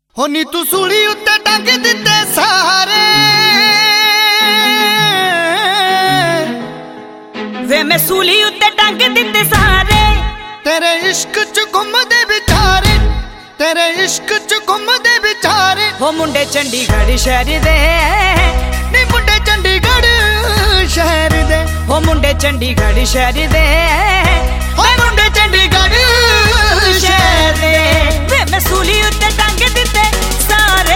हो नी तू सूली उत्ते टंग दिते सारे वे मैं सूली उत्ते टंग दिते सारे तेरे इश्क च घुमदे बिचारे तेरे इश्क च घुमदे बिचारे हो मुंडे चंडीगढ़ शहर दे नी मुंडे चंडीगढ़ शहर दे हो मुंडे चंडीगढ़ शहर दे हो मुंडे चंडीगढ़ शहर दे वे मैं सूली उत्ते टंग दिते सारे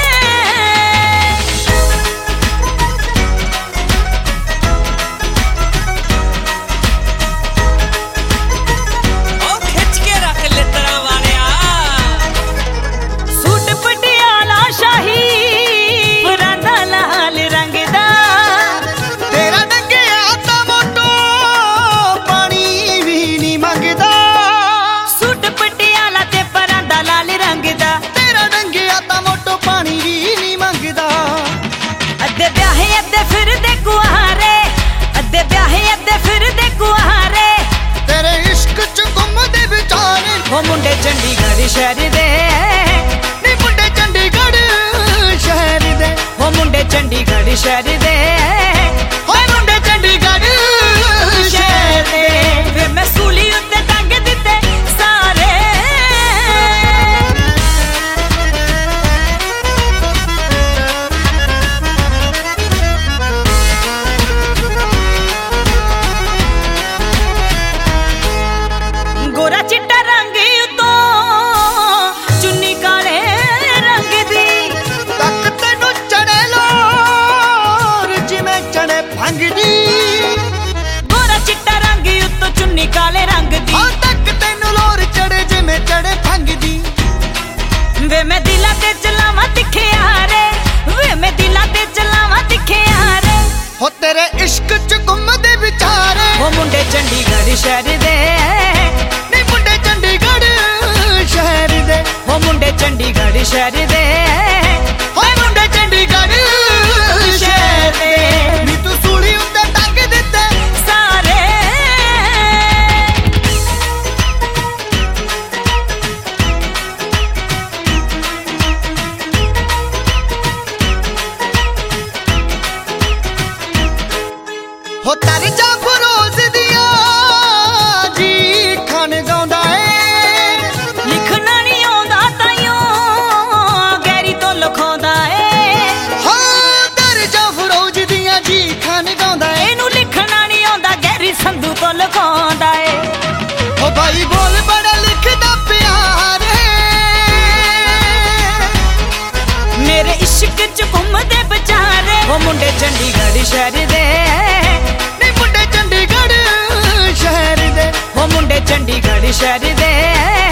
हो मुंडे चंडीगढ़ शहर दे नी मुंडे चंडीगढ़ शहर दे हो मुंडे चंडीगढ़ शहर दे हो मुंडे चंडीगढ़ शहर दे वे मैं सूली उत्ते टंग दिते सारे गोरा चिट्टा रंग गोरा चिट्टा रंग उत्तो चुन्नी काले रंग दी हां तक तेनू लोर चढ़े जिमें चढ़े भंग दी वे मैं दिला ते चलावा तिखे हारे वे मैं दिला ते चलावा तिखे हारे हो तेरे इश्क च घुमदे बिचारे हो मुंडे चंडीगढ़ शहर दे नी मुंडे चंडीगढ़ शहर दे हो मुंडे चंडीगढ़ शहर दे हो मुंडे चंडीगढ़ शहर दे नी तू सूली उत्ते टंग दिते सारे हो तर जा फरोज दिया जी खान गाउंदा ए लिखना नहीं आउंदा ताइयों गैरी तो लिखाउंदा ए हां तर जा फरोज दिया जी खान गाउंदा ए एनू लिखना नहीं आउंदा गैरी संधू तो लिखाउंदा ए हो भाई बोल बड़ा लिखदा प्यार मेरे इश्क च घुमदे बेचारे हो मुंडे चंडीगढ़ शहर दे नी मुंडे चंडीगढ़ शहर दे हो मुंडे चंडीगढ़ शहर दे